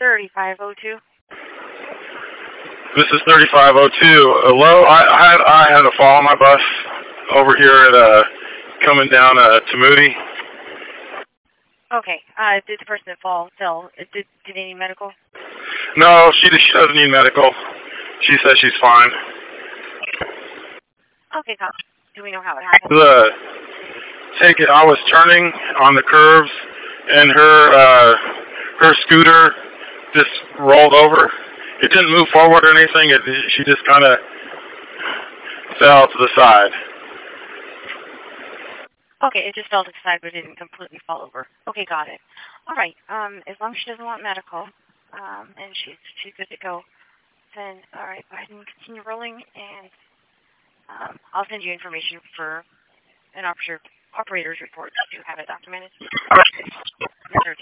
3502. This is 3502. Hello, I had a fall on my bus over here at, coming down to Moody. Okay, did the person that fell, did they need medical? No, she doesn't need medical. She says she's fine. Okay, cop. Do we know how it happened? I was turning on the curves, and her scooter just rolled over. It didn't move forward or anything. She just kind of fell to the side. Okay, it just fell to the side, but it didn't completely fall over. Okay, got it. All right. As long as she doesn't want medical, and she's good to go, then all right. Go ahead and continue rolling, and I'll send you information for an operator's report to have it documented.